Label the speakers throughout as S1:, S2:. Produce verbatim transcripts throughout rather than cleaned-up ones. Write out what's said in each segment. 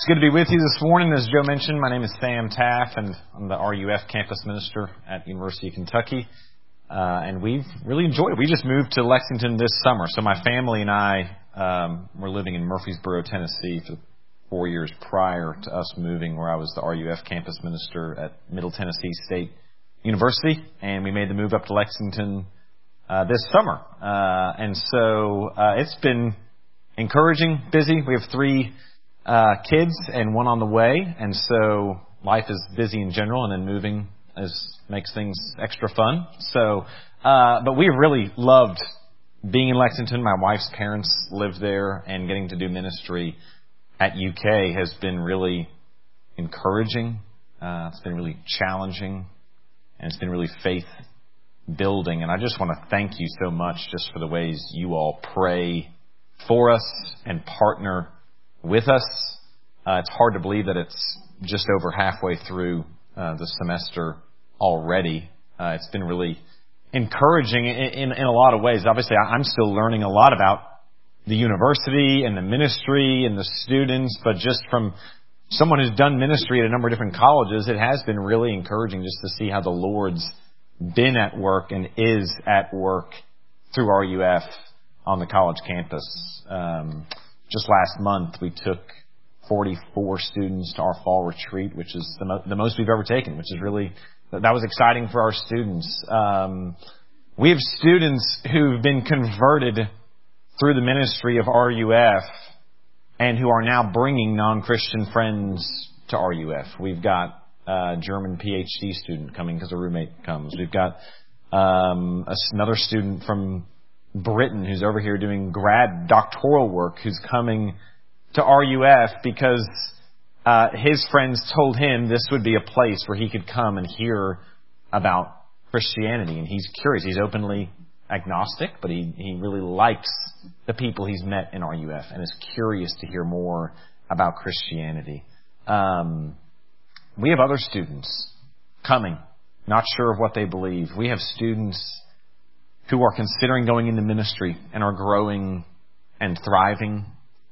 S1: It's good to be with you this morning. As Joe mentioned, my name is Sam Taff, and I'm the R U F campus minister at University of Kentucky. Uh, and we've really enjoyed it. We just moved to Lexington this summer. So my family and I um, were living in Murfreesboro, Tennessee for four years prior to us moving, where I was the R U F campus minister at Middle Tennessee State University. And we made the move up to Lexington uh, this summer. Uh, and so uh, it's been encouraging, busy. We have three Uh, kids and one on the way, and so life is busy in general, and then moving is makes things extra fun. So, uh, but we have really loved being in Lexington. My wife's parents live there, and getting to do ministry at U K has been really encouraging. Uh, it's been really challenging, and it's been really faith building. And I just want to thank you so much just for the ways you all pray for us and partner with us. Uh, it's hard to believe that it's just over halfway through uh, the semester already. Uh, it's been really encouraging in, in, in a lot of ways. Obviously, I'm still learning a lot about the university and the ministry and the students, but just from someone who's done ministry at a number of different colleges, it has been really encouraging just to see how the Lord's been at work and is at work through R U F on the college campus. Um, Just last month, we took forty-four students to our fall retreat, which is the, mo- the most we've ever taken, which is really, that was exciting for our students. Um, we have students who've been converted through the ministry of R U F and who are now bringing non-Christian friends to R U F. We've got a German PhD student coming because a roommate comes. We've got um, another student from Britain who's over here doing grad doctoral work, who's coming to R U F because uh, his friends told him this would be a place where he could come and hear about Christianity. And he's curious. He's openly agnostic, but he, he really likes the people he's met in R U F and is curious to hear more about Christianity. Um, we have other students coming, not sure of what they believe. We have students who are considering going into ministry and are growing and thriving.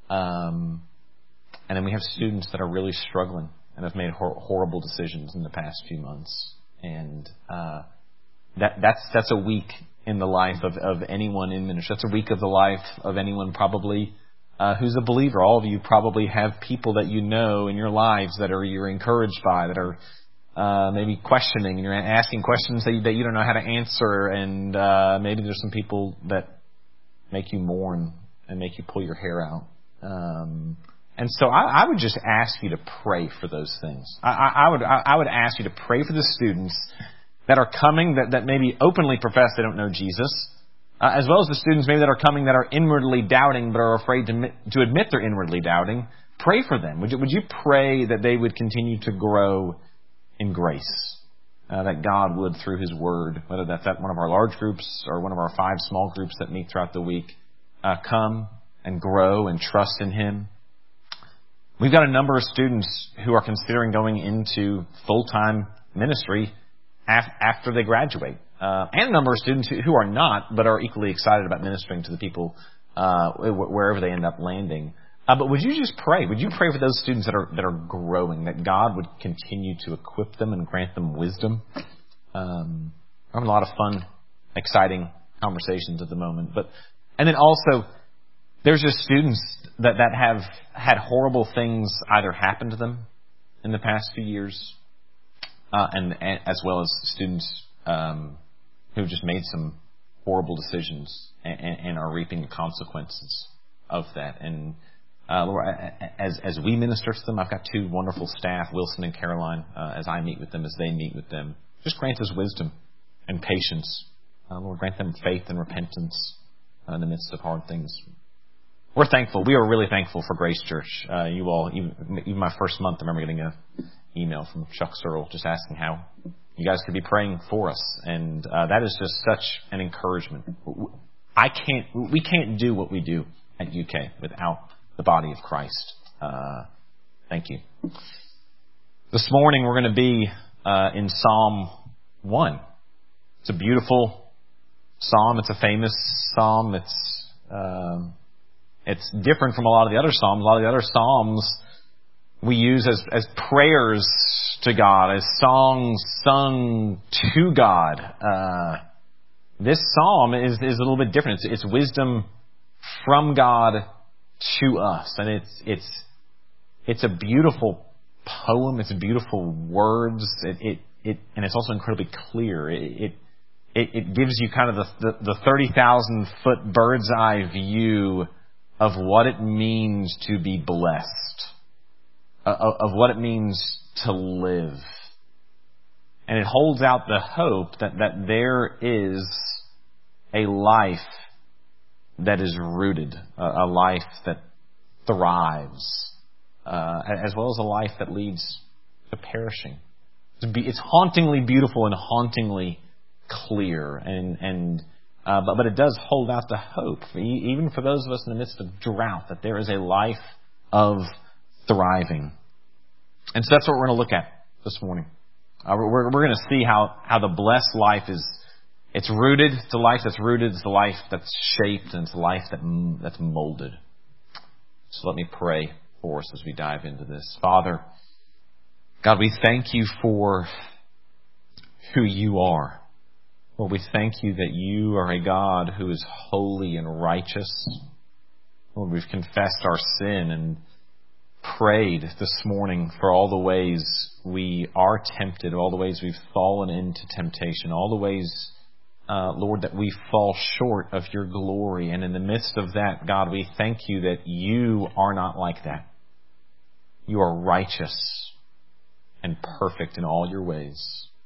S1: Um, and then we have students that are really struggling and have made hor- horrible decisions in the past few months. And uh, that that's that's a week in the life of, of anyone in ministry. That's a week of the life of anyone probably uh, who's a believer. All of you probably have people that you know in your lives that are you're encouraged by, that are Uh, maybe questioning, and you're asking questions that you, that you don't know how to answer, and uh, maybe there's some people that make you mourn and make you pull your hair out. Um, and so I, I would just ask you to pray for those things. I, I, I would I, I would ask you to pray for the students that are coming that, that maybe openly profess they don't know Jesus, uh, as well as the students maybe that are coming that are inwardly doubting but are afraid to admit, to admit they're inwardly doubting. Pray for them. Would you, would you pray that they would continue to grow in grace, uh, that God would, through His Word, whether that's at one of our large groups or one of our five small groups that meet throughout the week, uh, come and grow and trust in Him. We've got a number of students who are considering going into full-time ministry af- after they graduate, uh, and a number of students who, who are not, but are equally excited about ministering to the people uh, wherever they end up landing. Uh, but would you just pray? Would you pray for those students that are that are growing, that God would continue to equip them and grant them wisdom? Um, we're having a lot of fun, exciting conversations at the moment. But and then also, there's just students that, that have had horrible things either happen to them in the past few years, uh, and, and as well as students um, who've just made some horrible decisions and, and, and are reaping the consequences of that. And Uh, Lord, as as we minister to them, I've got two wonderful staff, Wilson and Caroline, uh, as I meet with them, as they meet with them. Just grant us wisdom and patience. Uh, Lord, grant them faith and repentance uh, in the midst of hard things. We're thankful. We are really thankful for Grace Church. Uh, you all, even, even my first month, I remember getting an email from Chuck Searle just asking how you guys could be praying for us. And uh, that is just such an encouragement. I can't, we can't do what we do at U K without the body of Christ. Uh, thank you. This morning we're going to be uh, in Psalm one. It's a beautiful psalm. It's a famous psalm. It's uh, it's different from a lot of the other psalms. A lot of the other psalms we use as, as prayers to God, as songs sung to God. Uh, this psalm is, is a little bit different. It's, it's wisdom from God to us. And it's, it's, it's a beautiful poem. It's beautiful words. It, it, it, and it's also incredibly clear. It, it, it, it gives you kind of the, the, the thirty thousand foot bird's eye view of what it means to be blessed, of, of what it means to live. And it holds out the hope that, that there is a life that is rooted, a, a life that thrives, uh, as well as a life that leads to perishing. It's, be, it's hauntingly beautiful and hauntingly clear, and and uh, but but it does hold out the hope, for, even for those of us in the midst of drought, that there is a life of thriving. And so that's what we're going to look at this morning. Uh, we're we're going to see how how the blessed life is. It's rooted. It's a life that's rooted. It's a life that's shaped, and it's a life that that's molded. So let me pray for us as we dive into this. Father, God, we thank you for who you are. Lord, we thank you that you are a God who is holy and righteous. Lord, we've confessed our sin and prayed this morning for all the ways we are tempted, all the ways we've fallen into temptation, all the ways, uh, Lord, that we fall short of your glory. And in the midst of that, God, we thank you that you are not like that. You are righteous and perfect in all your ways.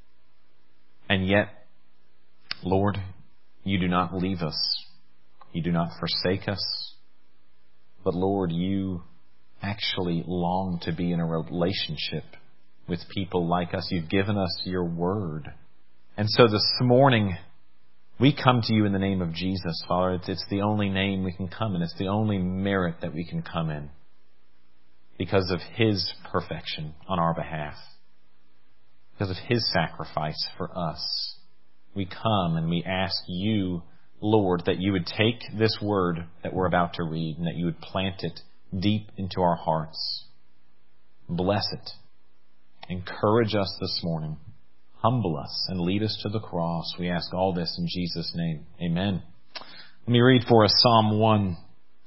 S1: And yet, Lord, you do not leave us. You do not forsake us. But Lord, you actually long to be in a relationship with people like us. You've given us your word. And so this morning, we come to you in the name of Jesus, Father. It's, it's the only name we can come in. It's the only merit that we can come in because of his perfection on our behalf, because of his sacrifice for us. We come and we ask you, Lord, that you would take this word that we're about to read and that you would plant it deep into our hearts. Bless it. Encourage us this morning. Humble us and lead us to the cross. We ask all this in Jesus' name. Amen. Let me read for us Psalm one.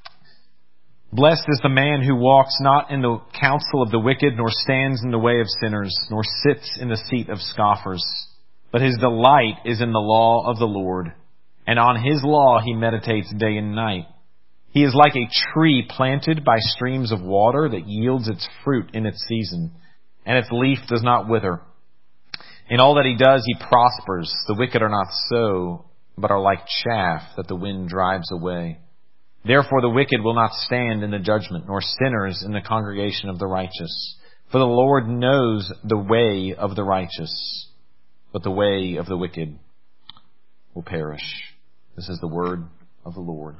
S1: Blessed is the man who walks not in the counsel of the wicked, nor stands in the way of sinners, nor sits in the seat of scoffers. But his delight is in the law of the Lord, and on his law he meditates day and night. He is like a tree planted by streams of water that yields its fruit in its season, and its leaf does not wither. In all that he does, he prospers. The wicked are not so, but are like chaff that the wind drives away. Therefore the wicked will not stand in the judgment, nor sinners in the congregation of the righteous. For the Lord knows the way of the righteous, but the way of the wicked will perish. This is the word of the Lord.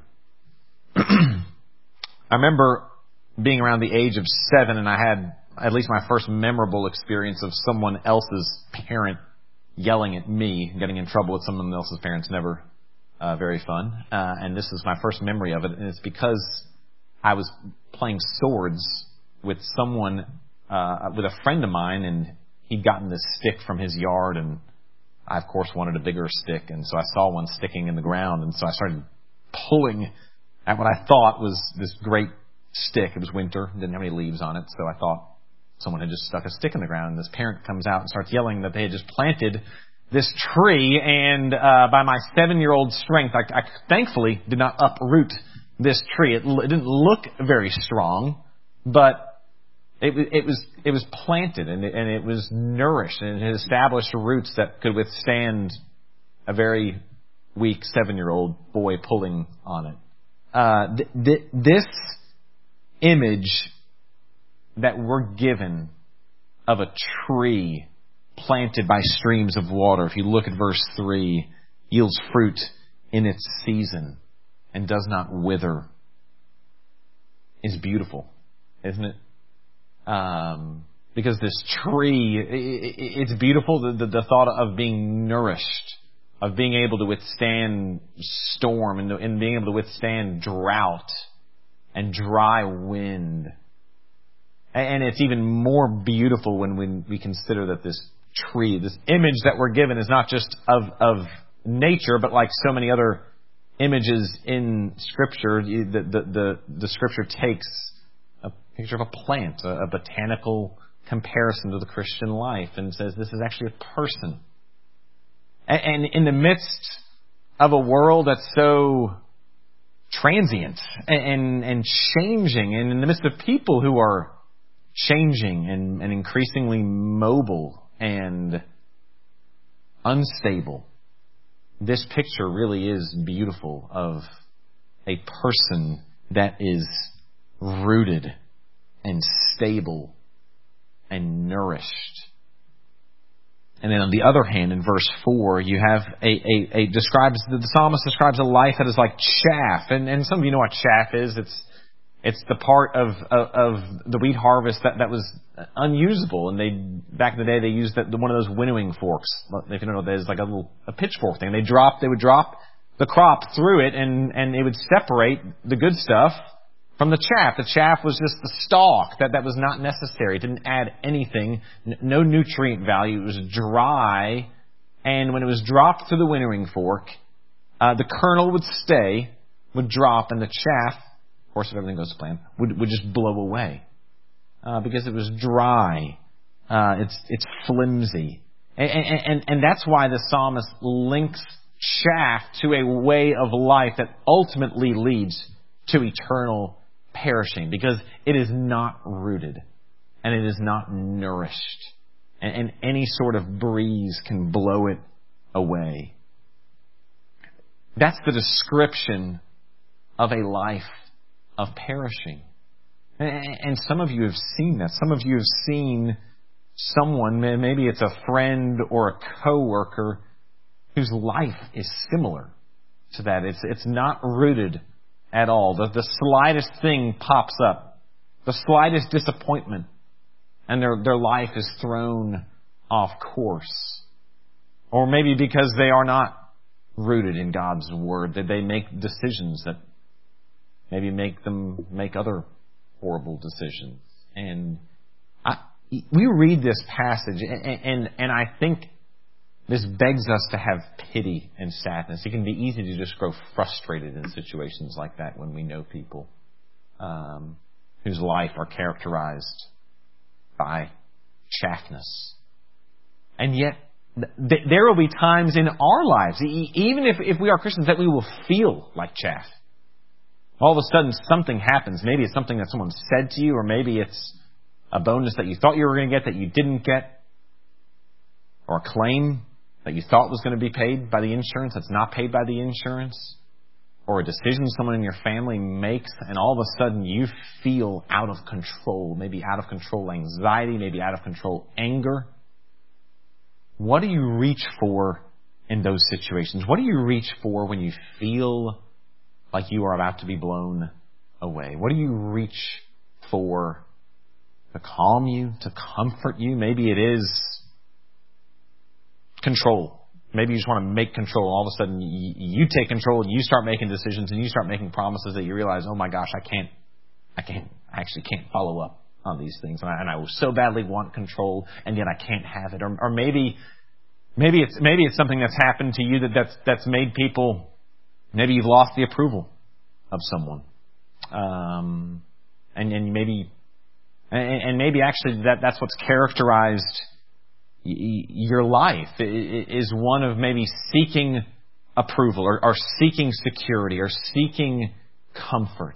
S1: I remember being around the age of seven, and I had at least my first memorable experience of someone else's parent yelling at me, getting in trouble with someone else's parents. Never uh, very fun. Uh, and this is my first memory of it. And it's because I was playing swords with someone, uh, with a friend of mine, and he'd gotten this stick from his yard, and I, of course, wanted a bigger stick. And so I saw one sticking in the ground, and so I started pulling at what I thought was this great stick. It was winter, didn't have any leaves on it, so I thought someone had just stuck a stick in the ground. And this parent comes out and starts yelling that they had just planted this tree, and uh, by my seven-year-old strength, I, I thankfully did not uproot this tree. It, it didn't look very strong, but it, it was it was planted, and it, and it was nourished, and it had established roots that could withstand a very weak seven-year-old boy pulling on it. Uh, th- th- this image that we're given of a tree planted by streams of water, if you look at verse three, yields fruit in its season and does not wither, is beautiful, isn't it? Um, because this tree, it, it, it's beautiful, the, the, the thought of being nourished, of being able to withstand storm and, and being able to withstand drought and dry wind. And it's even more beautiful when we, we consider that this tree, this image that we're given is not just of, of nature, but like so many other images in Scripture, the, the, the, the Scripture takes a picture of a plant, a, a botanical comparison to the Christian life, and says this is actually a person. And, and in the midst of a world that's so transient and, and changing, and in the midst of people who are changing and, and increasingly mobile and unstable, this picture really is beautiful of a person that is rooted and stable and nourished. And then on the other hand, in verse four, you have a, a, a describes, the psalmist describes a life that is like chaff. And, and some of you know what chaff is. It's It's the part of, of of the wheat harvest that, that was unusable, and they back in the day they used that one of those winnowing forks. If you don't know what that is, like a little a pitchfork thing. They drop they would drop the crop through it, and, and it would separate the good stuff from the chaff. The chaff was just the stalk that, that was not necessary. It didn't add anything, no nutrient value. It was dry, and when it was dropped through the winnowing fork, uh, the kernel would stay, would drop, and the chaff, of course, if everything goes to plan, would, would just blow away. Uh, because it was dry. Uh, it's, it's flimsy. And, and, and that's why the psalmist links chaff to a way of life that ultimately leads to eternal perishing. Because it is not rooted. And it is not nourished. And, and any sort of breeze can blow it away. That's the description of a life of perishing. And some of you have seen that. Some of you have seen someone, maybe it's a friend or a coworker, whose life is similar to that. It's it's not rooted at all. The, the slightest thing pops up, the slightest disappointment, and their their life is thrown off course. Or maybe because they are not rooted in God's Word, that they make decisions that maybe make them make other horrible decisions. And I, we read this passage, and, and, and I think this begs us to have pity and sadness. It can be easy to just grow frustrated in situations like that when we know people um, whose life are characterized by chaffness. And yet, th- there will be times in our lives, e- even if, if we are Christians, that we will feel like chaff. All of a sudden, something happens. Maybe it's something that someone said to you, or maybe it's a bonus that you thought you were going to get that you didn't get, or a claim that you thought was going to be paid by the insurance that's not paid by the insurance, or a decision someone in your family makes, and all of a sudden you feel out of control, maybe out of control anxiety, maybe out of control anger. What do you reach for in those situations? What do you reach for when you feel like you are about to be blown away? What do you reach for to calm you, to comfort you? Maybe it is control. Maybe you just want to make control. All of a sudden, you, you take control and you start making decisions and you start making promises that you realize, oh my gosh, I can't, I can't, I actually can't follow up on these things. And I, and I so badly want control, and yet I can't have it. Or, or maybe, maybe it's maybe it's something that's happened to you that that's that's made people. Maybe you've lost the approval of someone, um, and and maybe, and, and maybe actually that that's what's characterized y- your life is one of maybe seeking approval or, or seeking security or seeking comfort.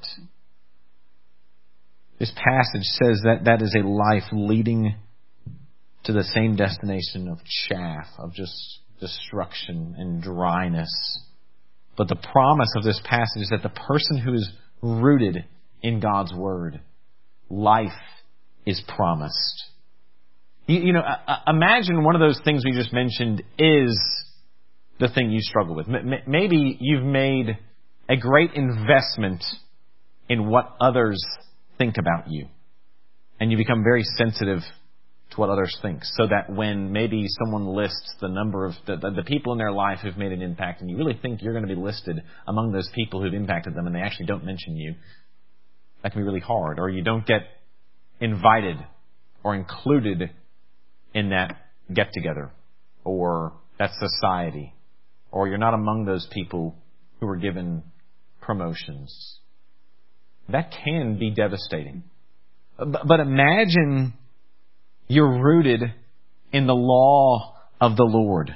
S1: This passage says that that is a life leading to the same destination of chaff, of just destruction and dryness. But the promise of this passage is that the person who is rooted in God's Word, life is promised. You, you know, uh, imagine one of those things we just mentioned is the thing you struggle with. M- maybe you've made a great investment in what others think about you, and you become very sensitive to what others think, so that when maybe someone lists the number of the, the, the people in their life who've made an impact, and you really think you're going to be listed among those people who've impacted them, and they actually don't mention you, that can be really hard. Or you don't get invited or included in that get-together or that society, or you're not among those people who are given promotions. That can be devastating. But imagine you're rooted in the law of the Lord.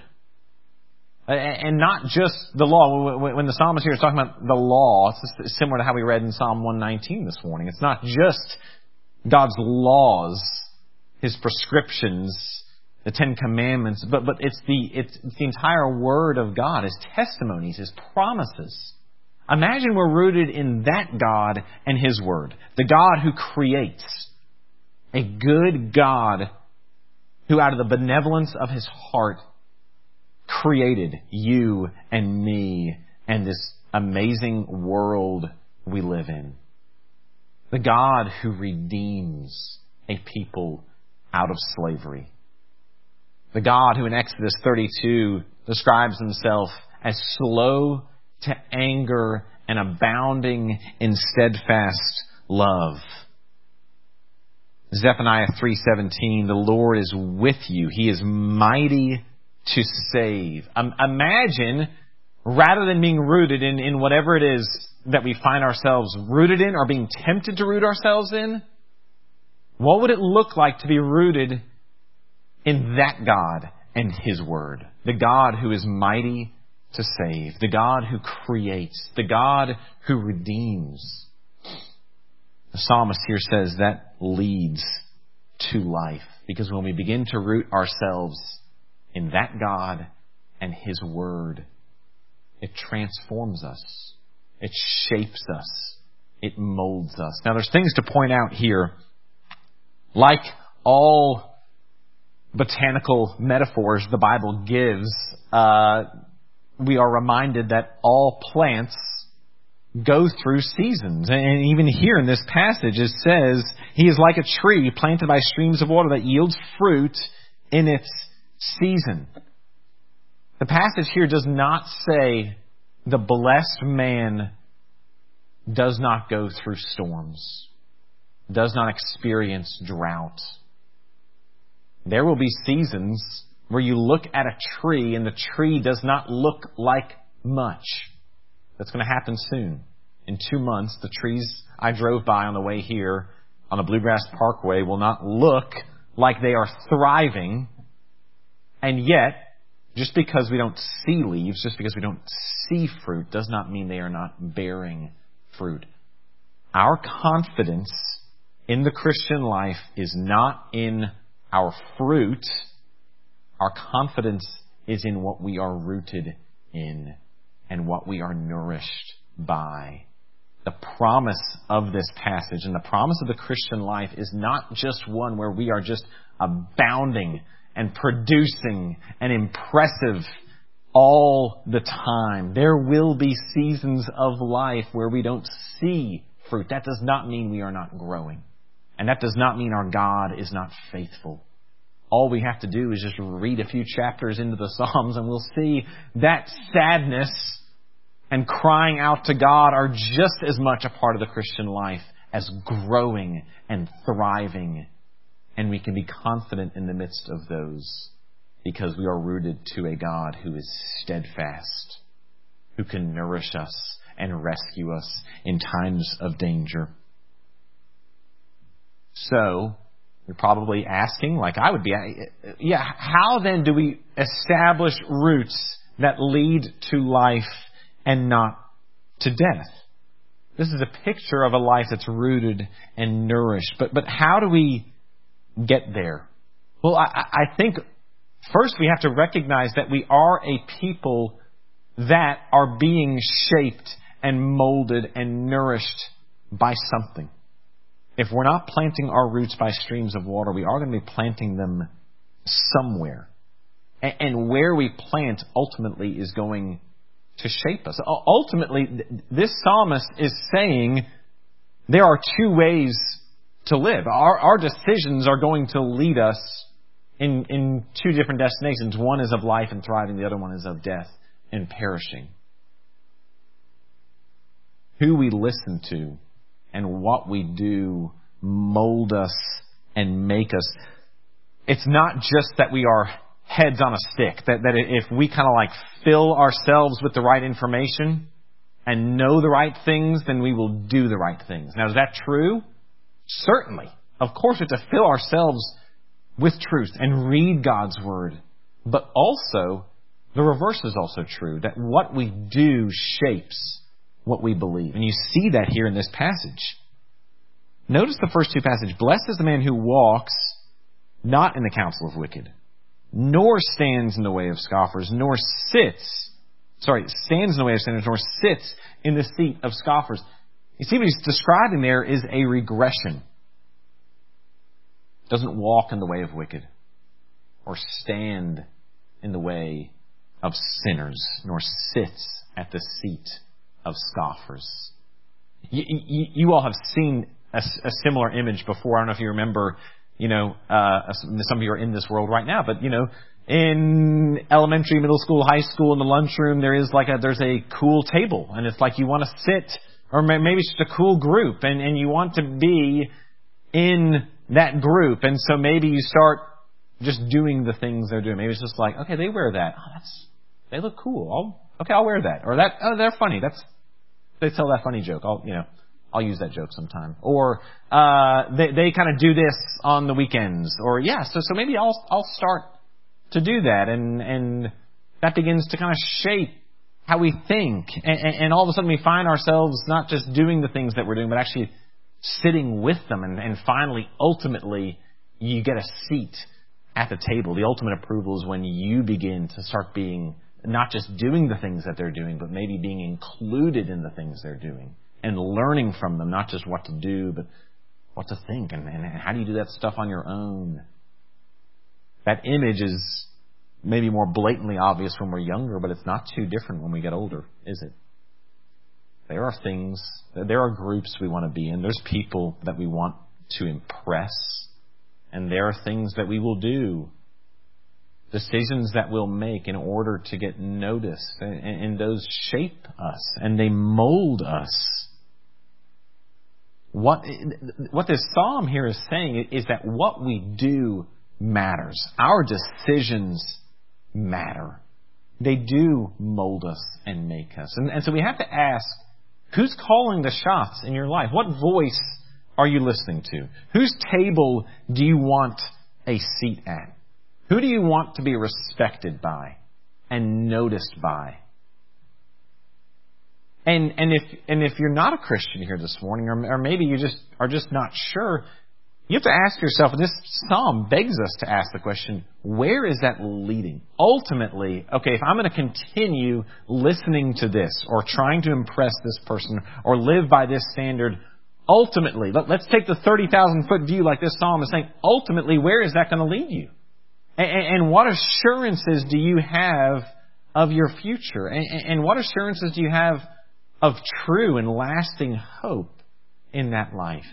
S1: And not just the law. When the psalmist here is talking about the law, it's similar to how we read in Psalm one nineteen this morning. It's not just God's laws, His prescriptions, the Ten Commandments, but, but it's the, it's the entire Word of God, His testimonies, His promises. Imagine we're rooted in that God and His Word. The God who creates. A good God who out of the benevolence of His heart created you and me and this amazing world we live in. The God who redeems a people out of slavery. The God who in Exodus thirty-two describes Himself as slow to anger and abounding in steadfast love. Zephaniah three seventeen, the Lord is with you. He is mighty to save. Um, imagine, rather than being rooted in, in whatever it is that we find ourselves rooted in or being tempted to root ourselves in, what would it look like to be rooted in that God and His Word? The God who is mighty to save. The God who creates. The God who redeems. The psalmist here says that leads to life. Because when we begin to root ourselves in that God and His Word, it transforms us. It shapes us. It molds us. Now there's things to point out here. Like all botanical metaphors the Bible gives, uh, we are reminded that all plants go through seasons. And even here in this passage it says, He is like a tree planted by streams of water that yields fruit in its season. The passage here does not say the blessed man does not go through storms, does not experience drought. There will be seasons where you look at a tree and the tree does not look like much. That's going to happen soon. In two months, the trees I drove by on the way here on the Bluegrass Parkway will not look like they are thriving. And yet, just because we don't see leaves, just because we don't see fruit, does not mean they are not bearing fruit. Our confidence in the Christian life is not in our fruit. Our confidence is in what we are rooted in and what we are nourished by. The promise of this passage and the promise of the Christian life is not just one where we are just abounding and producing and impressive all the time. There will be seasons of life where we don't see fruit. That does not mean we are not growing. And that does not mean our God is not faithful. All we have to do is just read a few chapters into the Psalms and we'll see that sadness and crying out to God are just as much a part of the Christian life as growing and thriving. And we can be confident in the midst of those because we are rooted to a God who is steadfast, who can nourish us and rescue us in times of danger. So, you're probably asking, like I would be, yeah, how then do we establish roots that lead to life and not to death? This is a picture of a life that's rooted and nourished. But but how do we get there? Well, I, I think first we have to recognize that we are a people that are being shaped and molded and nourished by something. If we're not planting our roots by streams of water, we are going to be planting them somewhere. And, and where we plant ultimately is going to shape us. Ultimately, this psalmist is saying there are two ways to live. Our, our decisions are going to lead us in, in two different destinations. One is of life and thriving. The other one is of death and perishing. Who we listen to and what we do mold us and make us. It's not just that we are heads on a stick, that, that if we kind of like fill ourselves with the right information and know the right things, then we will do the right things. Now, is that true? Certainly. Of course, we have to fill ourselves with truth and read God's Word. But also, the reverse is also true, that what we do shapes what we believe. And you see that here in this passage. Notice the first two passages. Blessed is the man who walks not in the counsel of wicked, nor stands in the way of scoffers, nor sits, sorry, stands in the way of sinners, nor sits in the seat of scoffers. You see what he's describing there is a regression. Doesn't walk in the way of wicked, or stand in the way of sinners, nor sits at the seat of scoffers. You, you, you all have seen a, a similar image before. I don't know if you remember, you know, uh, some of you are in this world right now, but, you know, in elementary, middle school, high school, in the lunchroom, there is like a, there's a cool table, and it's like you want to sit, or maybe it's just a cool group, and, and you want to be in that group, and so maybe you start just doing the things they're doing. Maybe it's just like, okay, they wear that. Oh, that's, they look cool. I'll, okay, I'll wear that. Or that, oh, they're funny. That's, they tell that funny joke. I'll, you know, I'll use that joke sometime. Or, uh, they, they kind of do this on the weekends. Or, yeah, so, so maybe I'll, I'll start to do that. And, and that begins to kind of shape how we think. And, and, and all of a sudden we find ourselves not just doing the things that we're doing, but actually sitting with them. And, and finally, ultimately, you get a seat at the table. The ultimate approval is when you begin to start being, not just doing the things that they're doing, but maybe being included in the things they're doing and learning from them, not just what to do, but what to think. And, and how do you do that stuff on your own? That image is maybe more blatantly obvious when we're younger, but it's not too different when we get older, is it? There are things, there are groups we want to be in. There's people that we want to impress. And there are things that we will do, decisions that we'll make in order to get noticed. And, and those shape us and they mold us. What, what this psalm here is saying is that what we do matters. Our decisions matter. They do mold us and make us. And, and so we have to ask, who's calling the shots in your life? What voice are you listening to? Whose table do you want a seat at? Who do you want to be respected by and noticed by? And and if and if you're not a Christian here this morning, or, or maybe you just are just not sure, you have to ask yourself, and this psalm begs us to ask the question, where is that leading? Ultimately, okay, if I'm going to continue listening to this or trying to impress this person or live by this standard, ultimately, let, let's take the thirty thousand foot view like this psalm is saying, ultimately, where is that going to lead you? And, and what assurances do you have of your future? And, and what assurances do you have of true and lasting hope in that life?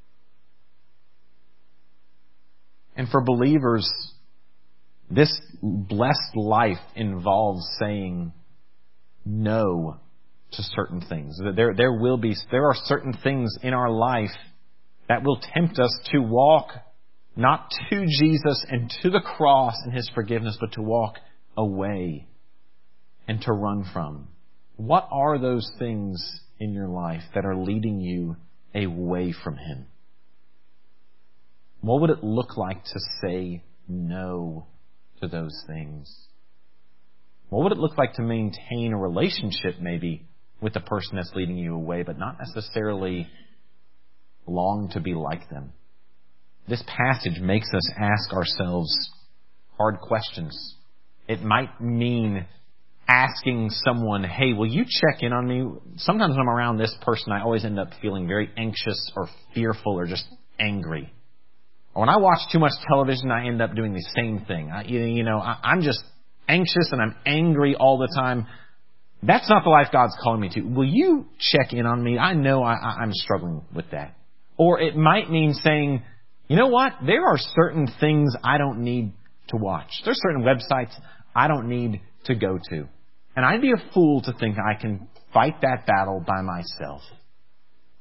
S1: And for believers, this blessed life involves saying no to certain things. There, there will be, there are certain things in our life that will tempt us to walk not to Jesus and to the cross and His forgiveness, but to walk away and to run from. What are those things in your life that are leading you away from Him? What would it look like to say no to those things? What would it look like to maintain a relationship maybe with the person that's leading you away, but not necessarily long to be like them? This passage makes us ask ourselves hard questions. It might mean asking someone, hey, will you check in on me? Sometimes when I'm around this person, I always end up feeling very anxious or fearful or just angry. Or when I watch too much television, I end up doing the same thing. I, you know, I, I'm just anxious and I'm angry all the time. That's not the life God's calling me to. Will you check in on me? I know I, I'm struggling with that. Or it might mean saying, you know what? There are certain things I don't need to watch. There's certain websites I don't need to go to. And I'd be a fool to think I can fight that battle by myself.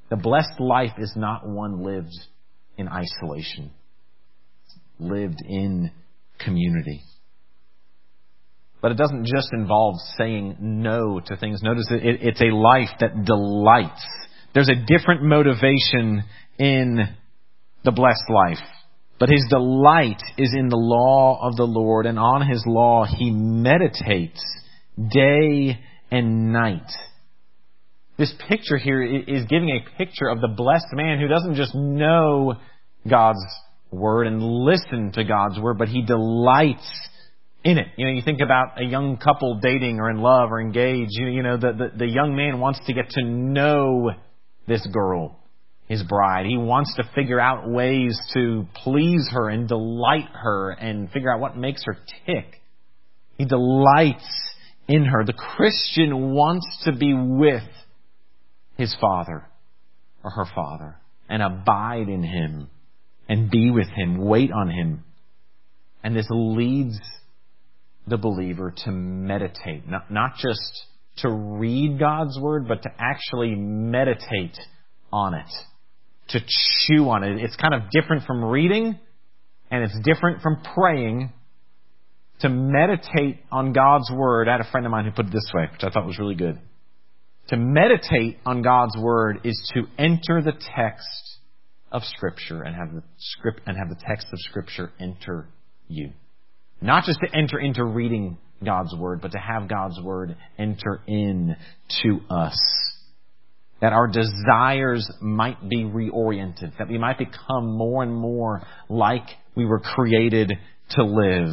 S1: The blessed life is not one lived in isolation, lived in community. But it doesn't just involve saying no to things. Notice it, it, it's a life that delights. There's a different motivation in the blessed life. But his delight is in the law of the Lord, and on his law he meditates day and night. This picture here is giving a picture of the blessed man who doesn't just know God's word and listen to God's word, but he delights in it. You know, you think about a young couple dating or in love or engaged. You, you know, the, the, the young man wants to get to know this girl, his bride. He wants to figure out ways to please her and delight her and figure out what makes her tick. He delights in her. The Christian wants to be with his father or her father and abide in him and be with him, wait on him. And this leads the believer to meditate, not, not just to read God's word, but to actually meditate on it, to chew on it. It's kind of different from reading, and it's different from praying. To meditate on God's word, I had a friend of mine who put it this way, which I thought was really good. To meditate on God's word is to enter the text of Scripture and have the script and have the text of Scripture enter you. Not just to enter into reading God's word, but to have God's word enter in to us. That our desires might be reoriented. That we might become more and more like we were created to live.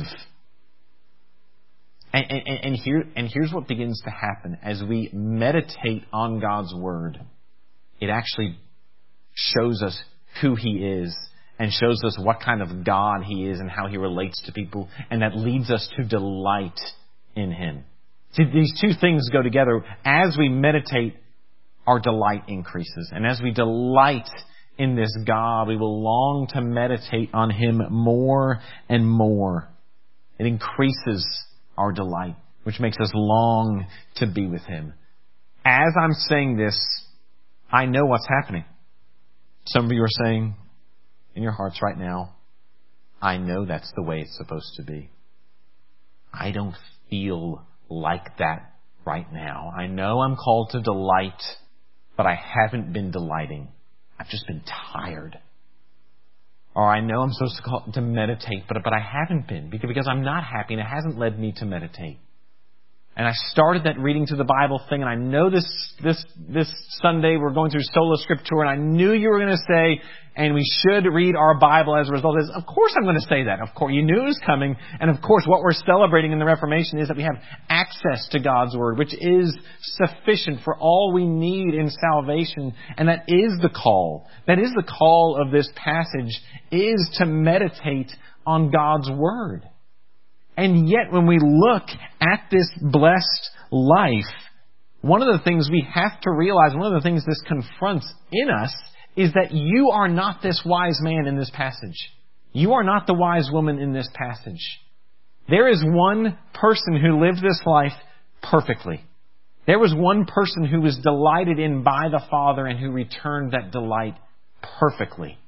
S1: And, and, and, here, and here's what begins to happen. As we meditate on God's word, it actually shows us who He is and shows us what kind of God He is and how He relates to people. And that leads us to delight in Him. See, these two things go together. As we meditate, our delight increases. And as we delight in this God, we will long to meditate on Him more and more. It increases our delight, which makes us long to be with Him. As I'm saying this, I know what's happening. Some of you are saying in your hearts right now, I know that's the way it's supposed to be. I don't feel like that right now. I know I'm called to delight, but I haven't been delighting. I've just been tired. Or I know I'm supposed to, call, to meditate, but, but I haven't been because, because I'm not happy and it hasn't led me to meditate. And I started that reading to the Bible thing, and I know this this this Sunday we're going through Sola Scriptura, and I knew you were going to say, and we should read our Bible as a result of this. Of course I'm going to say that. Of course, you knew it was coming. And of course, what we're celebrating in the Reformation is that we have access to God's Word, which is sufficient for all we need in salvation. And that is the call. That is the call of this passage, is to meditate on God's Word. And yet, when we look at this blessed life, one of the things we have to realize, one of the things this confronts in us, is that you are not this wise man in this passage. You are not the wise woman in this passage. There is one person who lived this life perfectly. There was one person who was delighted in by the Father and who returned that delight perfectly.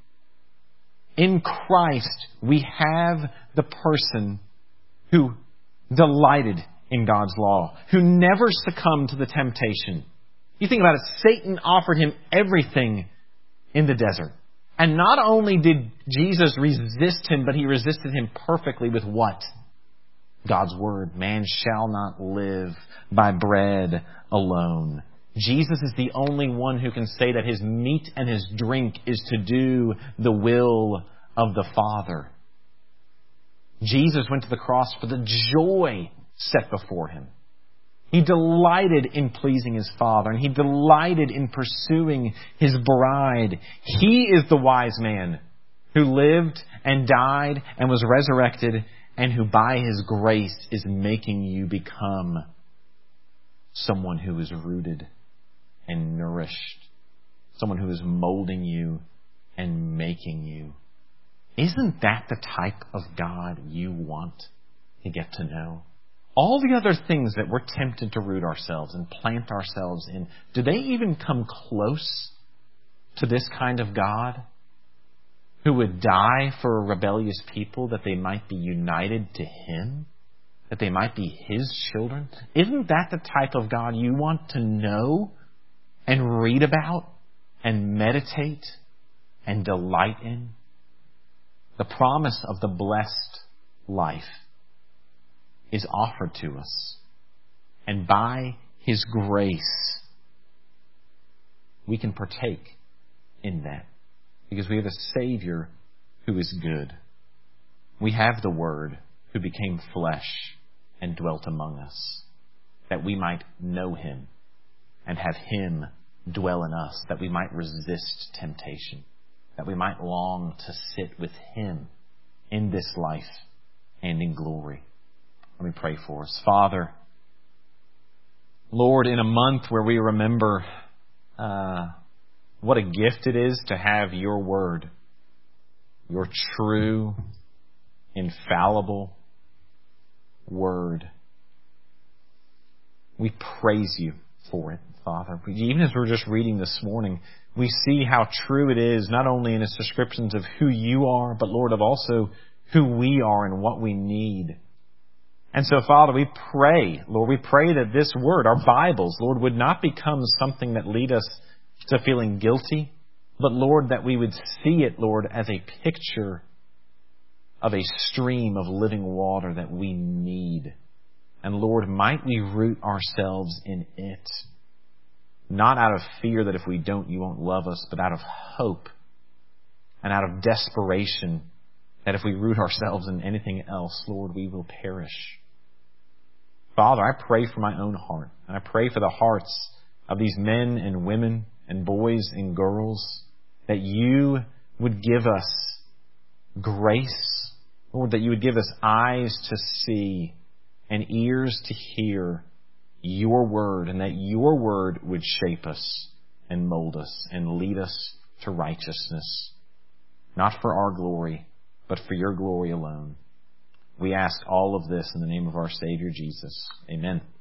S1: In Christ, we have the person who delighted in God's law, who never succumbed to the temptation. You think about it, Satan offered him everything in the desert. And not only did Jesus resist him, but he resisted him perfectly with what? God's Word. Man shall not live by bread alone. Jesus is the only one who can say that his meat and his drink is to do the will of the Father. Jesus went to the cross for the joy set before him. He delighted in pleasing his Father, and he delighted in pursuing his bride. He is the wise man who lived and died and was resurrected, and who by his grace is making you become someone who is rooted and nourished, someone who is molding you and making you. Isn't that the type of God you want to get to know? All the other things that we're tempted to root ourselves and plant ourselves in, do they even come close to this kind of God who would die for a rebellious people that they might be united to Him, that they might be His children? Isn't that the type of God you want to know and read about and meditate and delight in? The promise of the blessed life is offered to us. And by His grace, we can partake in that. Because we have a Savior who is good. We have the Word who became flesh and dwelt among us, that we might know Him and have Him dwell in us, that we might resist temptation, that we might long to sit with Him in this life and in glory. Let me pray for us. Father, Lord, in a month where we remember uh, what a gift it is to have Your Word, Your true, infallible Word, we praise You for it, Father. Even as we're just reading this morning, we see how true it is, not only in its descriptions of who You are, but, Lord, of also who we are and what we need. And so, Father, we pray, Lord, we pray that this Word, our Bibles, Lord, would not become something that lead us to feeling guilty, but, Lord, that we would see it, Lord, as a picture of a stream of living water that we need. And, Lord, might we root ourselves in it, not out of fear that if we don't, You won't love us, but out of hope and out of desperation that if we root ourselves in anything else, Lord, we will perish. Father, I pray for my own heart, and I pray for the hearts of these men and women and boys and girls, that You would give us grace, Lord, that You would give us eyes to see and ears to hear Your Word, and that Your Word would shape us and mold us and lead us to righteousness, not for our glory, but for Your glory alone. We ask all of this in the name of our Savior Jesus. Amen.